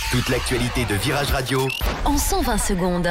Toute l'actualité de Virage Radio en 120 secondes.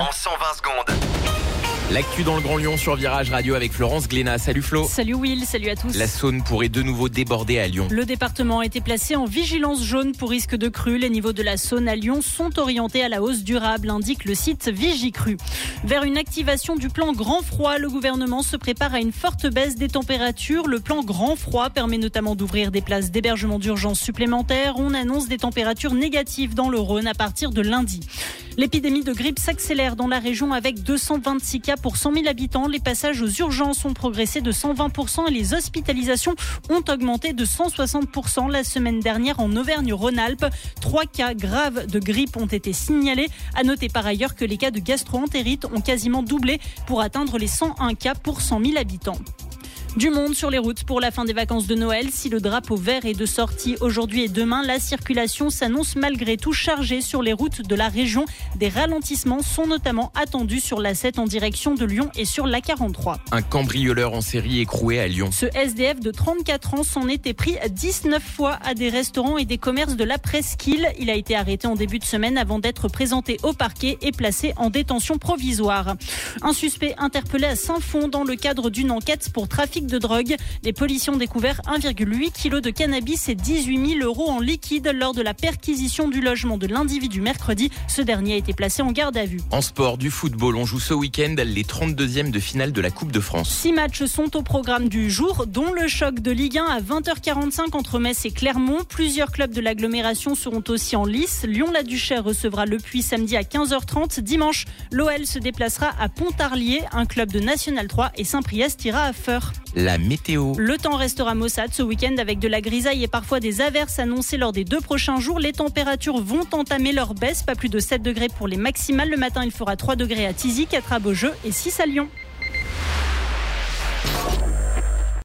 L'actu dans le Grand Lyon sur Virage Radio avec Florence Glénat. Salut Flo. Salut Will, salut à tous. La Saône pourrait de nouveau déborder à Lyon. Le département a été placé en vigilance jaune pour risque de crue. Les niveaux de la Saône à Lyon sont orientés à la hausse durable, indique le site Vigicru. Vers une activation du plan Grand Froid, le gouvernement se prépare à une forte baisse des températures. Le plan Grand Froid permet notamment d'ouvrir des places d'hébergement d'urgence supplémentaires. On annonce des températures négatives dans le Rhône à partir de lundi. L'épidémie de grippe s'accélère dans la région avec 226 cas pour 100 000 habitants. Les passages aux urgences ont progressé de 120% et les hospitalisations ont augmenté de 160% la semaine dernière en Auvergne-Rhône-Alpes. 3 cas graves de grippe ont été signalés. À noter par ailleurs que les cas de gastro-entérite ont quasiment doublé pour atteindre les 101 cas pour 100 000 habitants. Du monde sur les routes pour la fin des vacances de Noël. Si le drapeau vert est de sortie aujourd'hui et demain, la circulation s'annonce malgré tout chargée sur les routes de la région. Des ralentissements sont notamment attendus sur l'A7 en direction de Lyon et sur l'A43. Un cambrioleur en série écroué à Lyon. Ce SDF de 34 ans s'en était pris 19 fois à des restaurants et des commerces de la presqu'île. Il a été arrêté en début de semaine avant d'être présenté au parquet et placé en détention provisoire. Un suspect interpellé à Saint-Fond dans le cadre d'une enquête pour trafic de drogue. Les policiers ont découvert 1,8 kg de cannabis et 18 000 € en liquide lors de la perquisition du logement de l'individu mercredi. Ce dernier a été placé en garde à vue. En sport, du football, on joue ce week-end les 32e de finale de la Coupe de France. 6 matchs sont au programme du jour, dont le choc de Ligue 1 à 20h45 entre Metz et Clermont. Plusieurs clubs de l'agglomération seront aussi en lice. Lyon-la-Duchère recevra Le Puy samedi à 15h30. Dimanche, l'OL se déplacera à Pontarlier. Un club de National 3 et Saint-Priest ira à Feur. La météo. Le temps restera maussade ce week-end avec de la grisaille et parfois des averses annoncées lors des 2 prochains jours. Les températures vont entamer leur baisse, pas plus de 7 degrés pour les maximales. Le matin, il fera 3 degrés à Tizy, 4 à Beaujeu et 6 à Lyon.